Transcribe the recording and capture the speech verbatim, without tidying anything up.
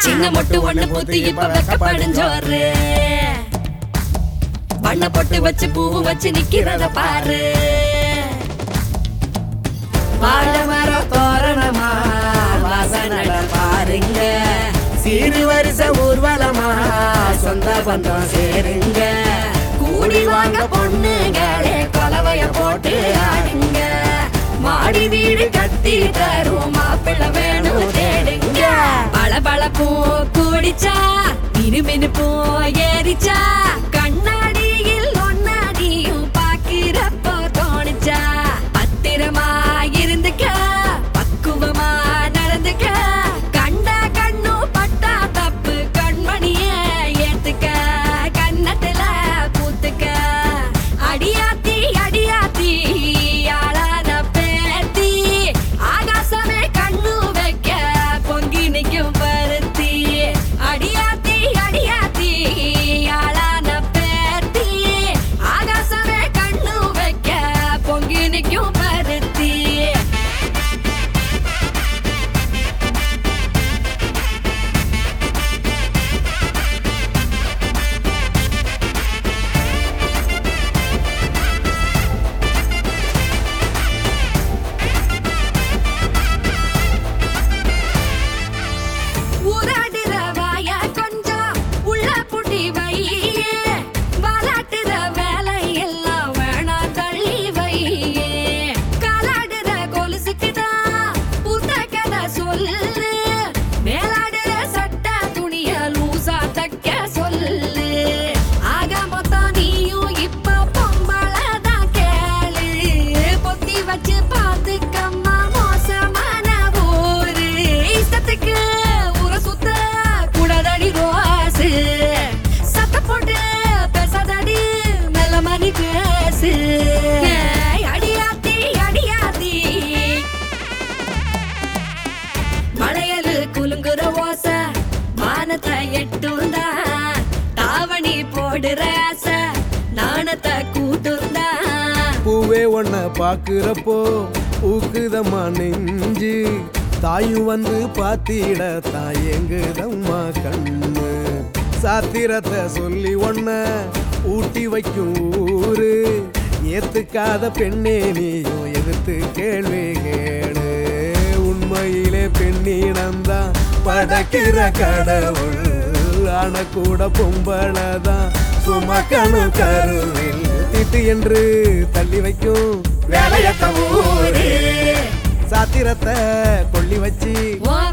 சின்ன மொட்டு ஒண்ணு பூத்து இப்ப வெக்கப்படிஞ்சோரு வண்ண பொட்டு வச்சு பூவு வச்சு நிக்கிறத பாரு வாழ மரம் தோரணமா வாசனட பாருங்க சீரு வருஷ ஊர்வலமா சொந்த பந்தம் சேருங்க கூடி வாங்க பொண்ணுங்களே கொலவைய போட்டு ஆடுங்க மாடி வீடு கட்டி தரும் மாப்பிள்ள வேணும் தேடுங்க பல பழப்பும் கூடிச்சா மினு மினுப்பும் ஏறிச்சா கண்ணாடியில் ஒன்னாடியும் பாக்கிறப்போ தோணுச்சா பத்திரமா இருந்துக்க பக்குவமா நடந்துக்க கண்டா கண்ணும் பட்டா தப்பு கண்மணிய ஏத்துக்க கண்ணத்துல பூத்துக்க அடியாத்தி அடியாத்தி ஆளான பேத்தி ஆகாசமே கண்ணு வைக்க பொங்கி நிக்கும் பருத்தி அடியாத்தி அடியாத்தி ஆளான பேத்தி ஆகாசமே கண்ணு வைக்க பொங்கி நிக்கும் பருத்தி ஊராடுற வாய கொஞ்சம் உள்ள புட்டி வை வாலாட்டுற வேலை எல்லாம் வேணா தள்ளி வை காலாடுற கொலுசுக்குதான் புத்த கதை சொல்லு மேலாடுற சட்ட துணிய லூசா தைக்க சொல்லு ஆக மொத்தம் நீயும் இப்ப பொம்பளதான் கேளு பொத்தி வச்சு பாத்துக்கம்மா மோசமான ஊரு இஷ்டத்துக்கு ஊரை சுத்த கூடாதடி ரோசு சத்த போட்டு பேசாதடி மெல்ல மணி பேசு ஏய், அடியாத்தி அடியாத்தி மலையலு குலுங்குற ஓச மானத்தை எட்டுந்தா தாவணி போடுற ஆசை நாணத்தை கூட்டுந்தா பூவே ஒன்ன பாக்குறப்போ ஊக்குதம்மா நெஞ்சு தாயும் வந்து பாத்திட தாயங்குதம்மா கண்ணு சாத்திரத்தை சொல்லி ஒன்ன ஊட்டி வைக்கும் ஊரு ஏத்துக்காத பெண்ணே நீயும் எதிர்த்து கேள்வி கேளு உண்மையிலே பெண்ணிடம்தான் படைக்கிற கடவுள் ஆன கூட பொம்பளதான் சுமக்கணும் கருவில் திட்டு என்று தள்ளி வைக்கும் வேலையத்த ஊரு சாத்திரத்தை கொள்ளி வச்சு உன்